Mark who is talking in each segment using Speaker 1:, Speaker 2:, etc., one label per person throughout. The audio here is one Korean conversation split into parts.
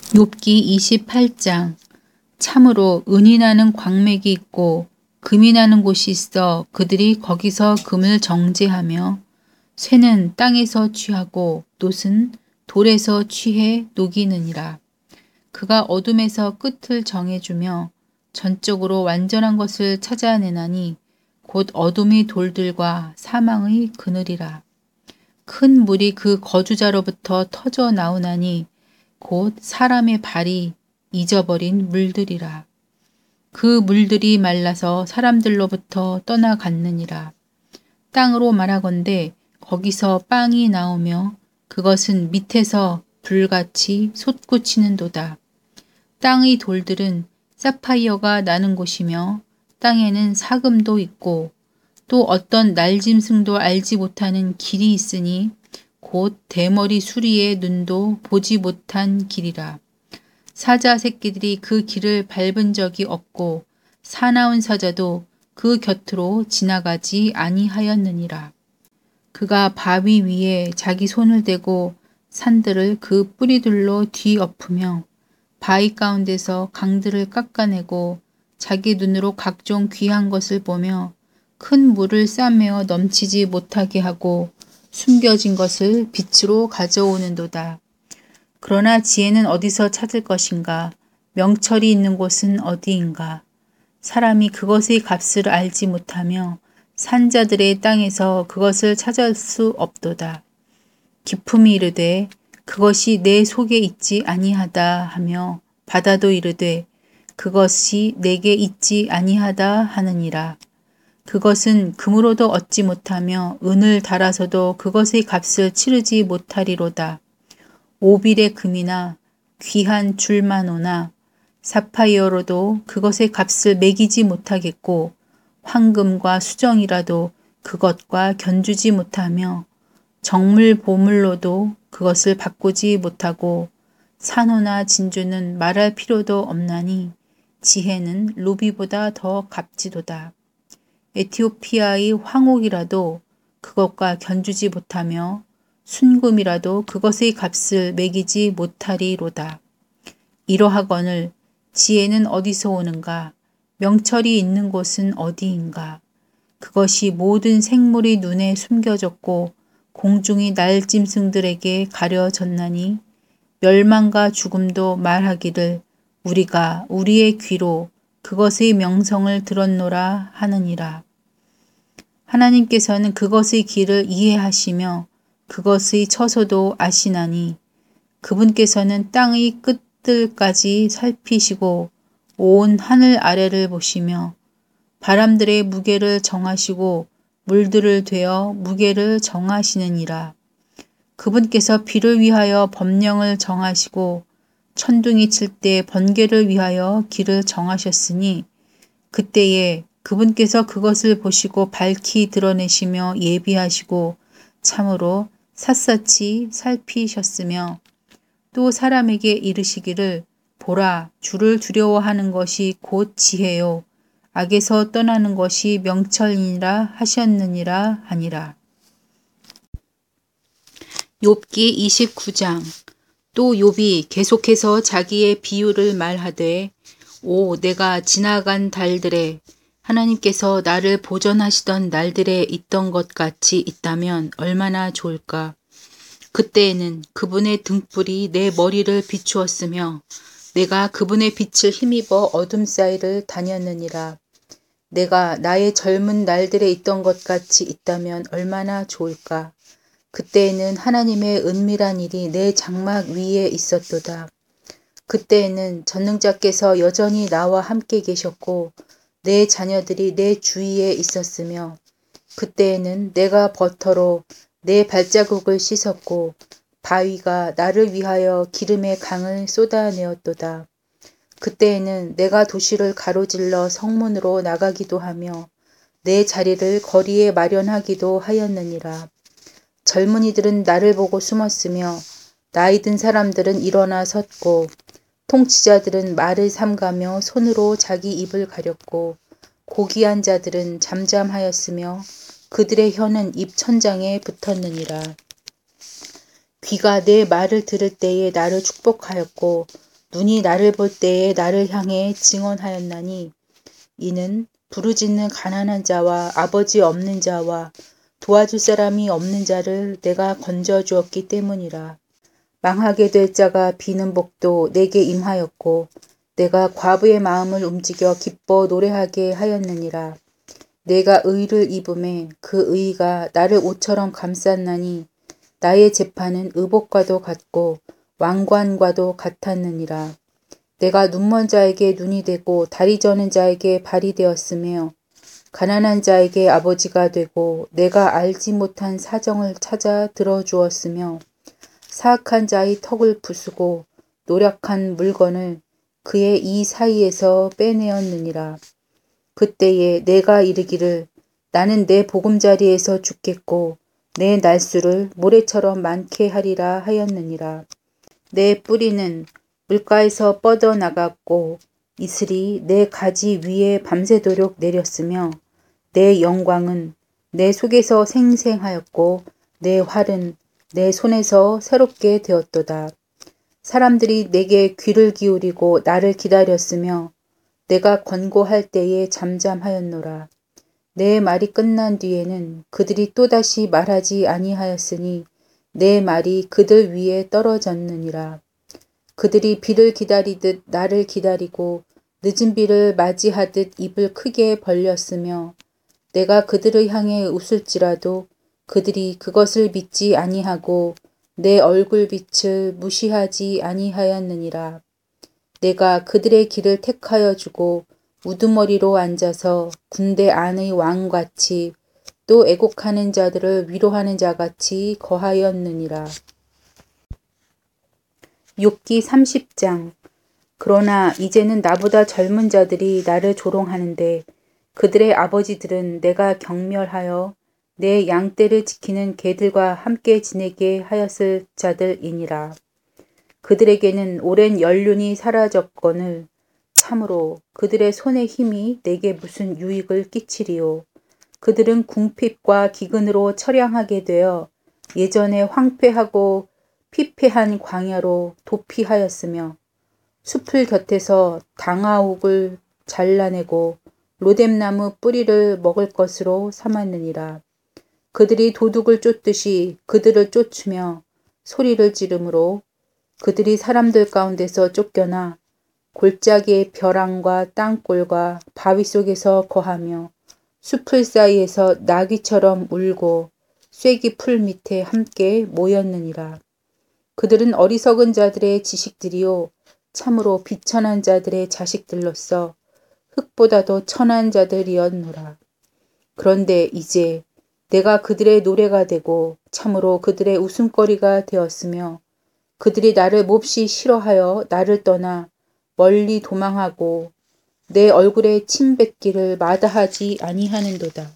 Speaker 1: 욥기 28장. 참으로 은이 나는 광맥이 있고 금이 나는 곳이 있어 그들이 거기서 금을 정제하며 쇠는 땅에서 취하고 놋은 돌에서 취해 녹이느니라. 그가 어둠에서 끝을 정해주며 전적으로 완전한 것을 찾아내나니 곧 어둠의 돌들과 사망의 그늘이라. 큰 물이 그 거주자로부터 터져 나오나니 곧 사람의 발이 잊어버린 물들이라. 그 물들이 말라서 사람들로부터 떠나갔느니라. 땅으로 말하건대 거기서 빵이 나오며 그것은 밑에서 불같이 솟구치는도다. 땅의 돌들은 사파이어가 나는 곳이며 땅에는 사금도 있고 또 어떤 날짐승도 알지 못하는 길이 있으니 곧 대머리 수리의 눈도 보지 못한 길이라. 사자 새끼들이 그 길을 밟은 적이 없고 사나운 사자도 그 곁으로 지나가지 아니하였느니라. 그가 바위 위에 자기 손을 대고 산들을 그 뿌리들로 뒤엎으며 바위 가운데서 강들을 깎아내고 자기 눈으로 각종 귀한 것을 보며 큰 물을 싸매어 넘치지 못하게 하고 숨겨진 것을 빛으로 가져오는도다. 그러나 지혜는 어디서 찾을 것인가? 명철이 있는 곳은 어디인가? 사람이 그것의 값을 알지 못하며 산자들의 땅에서 그것을 찾을 수 없도다. 기품이 이르되 그것이 내 속에 있지 아니하다 하며 바다도 이르되 그것이 내게 있지 아니하다 하느니라. 그것은 금으로도 얻지 못하며 은을 달아서도 그것의 값을 치르지 못하리로다. 오빌의 금이나 귀한 줄마노나 사파이어로도 그것의 값을 매기지 못하겠고 황금과 수정이라도 그것과 견주지 못하며 정물 보물로도 그것을 바꾸지 못하고 산호나 진주는 말할 필요도 없나니 지혜는 루비보다 더 값지도다. 에티오피아의 황옥이라도 그것과 견주지 못하며 순금이라도 그것의 값을 매기지 못하리로다. 이러하거늘 지혜는 어디서 오는가? 명철이 있는 곳은 어디인가? 그것이 모든 생물의 눈에 숨겨졌고 공중의 날짐승들에게 가려졌나니 멸망과 죽음도 말하기를 우리가 우리의 귀로 그것의 명성을 들었노라 하느니라. 하나님께서는 그것의 길을 이해하시며 그것의 처소도 아시나니 그분께서는 땅의 끝들까지 살피시고 온 하늘 아래를 보시며 바람들의 무게를 정하시고 물들을 되어 무게를 정하시느니라. 그분께서 비를 위하여 법령을 정하시고 천둥이 칠 때 번개를 위하여 길을 정하셨으니 그때에 그분께서 그것을 보시고 밝히 드러내시며 예비하시고 참으로 샅샅이 살피셨으며 또 사람에게 이르시기를 보라 주를 두려워하는 것이 곧 지혜요 악에서 떠나는 것이 명철이니라 하셨느니라 하니라. 욥기 29장. 또 욥이 계속해서 자기의 비유를 말하되 오 내가 지나간 달들에 하나님께서 나를 보전하시던 날들에 있던 것 같이 있다면 얼마나 좋을까. 그때에는 그분의 등불이 내 머리를 비추었으며 내가 그분의 빛을 힘입어 어둠 사이를 다녔느니라. 내가 나의 젊은 날들에 있던 것 같이 있다면 얼마나 좋을까. 그때에는 하나님의 은밀한 일이 내 장막 위에 있었도다. 그때에는 전능자께서 여전히 나와 함께 계셨고 내 자녀들이 내 주위에 있었으며 그때에는 내가 버터로 내 발자국을 씻었고 바위가 나를 위하여 기름의 강을 쏟아내었도다. 그때에는 내가 도시를 가로질러 성문으로 나가기도 하며 내 자리를 거리에 마련하기도 하였느니라. 젊은이들은 나를 보고 숨었으며 나이 든 사람들은 일어나 섰고 통치자들은 말을 삼가며 손으로 자기 입을 가렸고 고귀한 자들은 잠잠하였으며 그들의 혀는 입 천장에 붙었느니라. 귀가 내 말을 들을 때에 나를 축복하였고 눈이 나를 볼 때에 나를 향해 증언하였나니 이는 부르짖는 가난한 자와 아버지 없는 자와 도와줄 사람이 없는 자를 내가 건져주었기 때문이라. 망하게 될 자가 비는 복도 내게 임하였고 내가 과부의 마음을 움직여 기뻐 노래하게 하였느니라. 내가 의를 입음에 그 의가 나를 옷처럼 감쌌나니 나의 재판은 의복과도 같고 왕관과도 같았느니라. 내가 눈먼 자에게 눈이 되고 다리 저는 자에게 발이 되었으며 가난한 자에게 아버지가 되고 내가 알지 못한 사정을 찾아 들어주었으며 사악한 자의 턱을 부수고 노력한 물건을 그의 이 사이에서 빼내었느니라. 그때에 내가 이르기를 나는 내 보금자리에서 죽겠고 내 날수를 모래처럼 많게 하리라 하였느니라. 내 뿌리는 물가에서 뻗어나갔고 이슬이 내 가지 위에 밤새도록 내렸으며 내 영광은 내 속에서 생생하였고 내 활은 내 손에서 새롭게 되었도다. 사람들이 내게 귀를 기울이고 나를 기다렸으며 내가 권고할 때에 잠잠하였노라. 내 말이 끝난 뒤에는 그들이 또다시 말하지 아니하였으니 내 말이 그들 위에 떨어졌느니라. 그들이 비를 기다리듯 나를 기다리고 늦은 비를 맞이하듯 입을 크게 벌렸으며 내가 그들을 향해 웃을지라도 그들이 그것을 믿지 아니하고 내 얼굴빛을 무시하지 아니하였느니라. 내가 그들의 길을 택하여 주고 우두머리로 앉아서 군대 안의 왕같이 또 애곡하는 자들을 위로하는 자같이 거하였느니라. 욥기 30장. 그러나 이제는 나보다 젊은 자들이 나를 조롱하는데 그들의 아버지들은 내가 경멸하여 내 양떼를 지키는 개들과 함께 지내게 하였을 자들이니라. 그들에게는 오랜 연륜이 사라졌거늘 참으로 그들의 손의 힘이 내게 무슨 유익을 끼치리요. 그들은 궁핍과 기근으로 처량하게 되어 예전에 황폐하고 피폐한 광야로 도피하였으며 숲을 곁에서 당아옥을 잘라내고 로뎀나무 뿌리를 먹을 것으로 삼았느니라. 그들이 도둑을 쫓듯이 그들을 쫓으며 소리를 지르므로 그들이 사람들 가운데서 쫓겨나 골짜기의 벼랑과 땅굴과 바위 속에서 거하며 숲을 사이에서 나귀처럼 울고 쐐기 풀 밑에 함께 모였느니라. 그들은 어리석은 자들의 지식들이요 참으로 비천한 자들의 자식들로서 흙보다도 천한 자들이었노라. 그런데 이제 내가 그들의 노래가 되고 참으로 그들의 웃음거리가 되었으며 그들이 나를 몹시 싫어하여 나를 떠나 멀리 도망하고 내 얼굴에 침 뱉기를 마다하지 아니하는도다.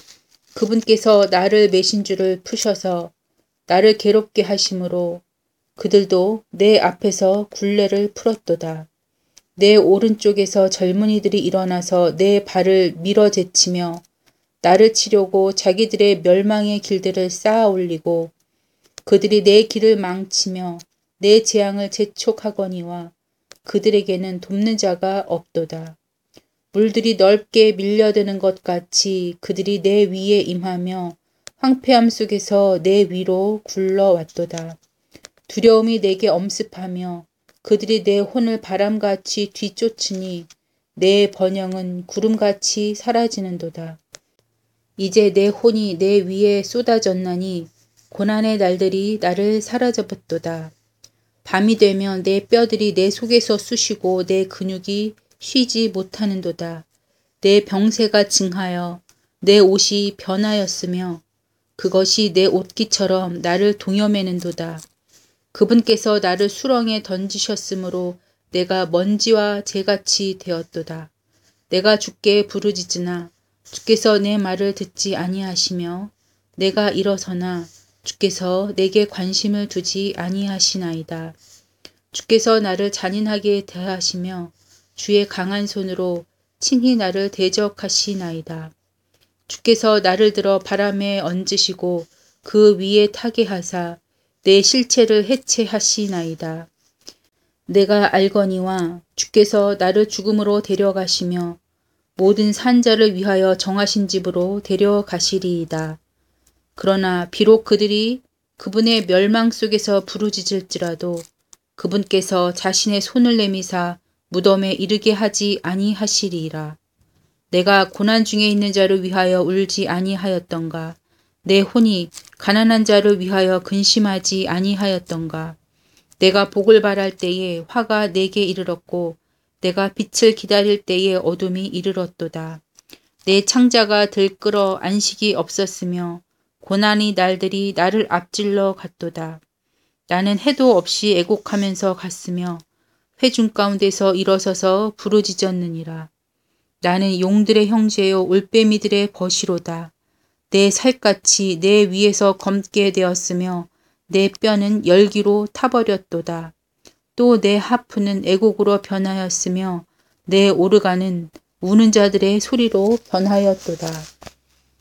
Speaker 1: 그분께서 나를 매신 줄을 푸셔서 나를 괴롭게 하심으로 그들도 내 앞에서 굴레를 풀었도다. 내 오른쪽에서 젊은이들이 일어나서 내 발을 밀어제치며 나를 치려고 자기들의 멸망의 길들을 쌓아 올리고 그들이 내 길을 망치며 내 재앙을 재촉하거니와 그들에게는 돕는 자가 없도다. 물들이 넓게 밀려드는 것 같이 그들이 내 위에 임하며 황폐함 속에서 내 위로 굴러왔도다. 두려움이 내게 엄습하며 그들이 내 혼을 바람같이 뒤쫓으니 내 번영은 구름같이 사라지는도다. 이제 내 혼이 내 위에 쏟아졌나니 고난의 날들이 나를 사라져버도다. 밤이 되면 내 뼈들이 내 속에서 쑤시고 내 근육이 쉬지 못하는도다. 내 병세가 증하여 내 옷이 변하였으며 그것이 내 옷깃처럼 나를 동여매는도다. 그분께서 나를 수렁에 던지셨으므로 내가 먼지와 재같이 되었도다. 내가 주께 부르짖으나 주께서 내 말을 듣지 아니하시며 내가 일어서나 주께서 내게 관심을 두지 아니하시나이다. 주께서 나를 잔인하게 대하시며 주의 강한 손으로 친히 나를 대적하시나이다. 주께서 나를 들어 바람에 얹으시고 그 위에 타게 하사 내 실체를 해체하시나이다. 내가 알거니와 주께서 나를 죽음으로 데려가시며 모든 산자를 위하여 정하신 집으로 데려가시리이다. 그러나 비록 그들이 그분의 멸망 속에서 부르짖을지라도 그분께서 자신의 손을 내미사 무덤에 이르게 하지 아니하시리이라. 내가 고난 중에 있는 자를 위하여 울지 아니하였던가? 내 혼이 가난한 자를 위하여 근심하지 아니하였던가? 내가 복을 바랄 때에 화가 내게 이르렀고 내가 빛을 기다릴 때에 어둠이 이르렀도다. 내 창자가 들끓어 안식이 없었으며 고난의 날들이 나를 앞질러 갔도다. 나는 해도 없이 애곡하면서 갔으며 회중 가운데서 일어서서 부르짖었느니라. 나는 용들의 형제요 올빼미들의 벗이로다. 내 살갗이 내 위에서 검게 되었으며 내 뼈는 열기로 타버렸도다. 또 내 하프는 애곡으로 변하였으며 내 오르간은 우는 자들의 소리로 변하였도다.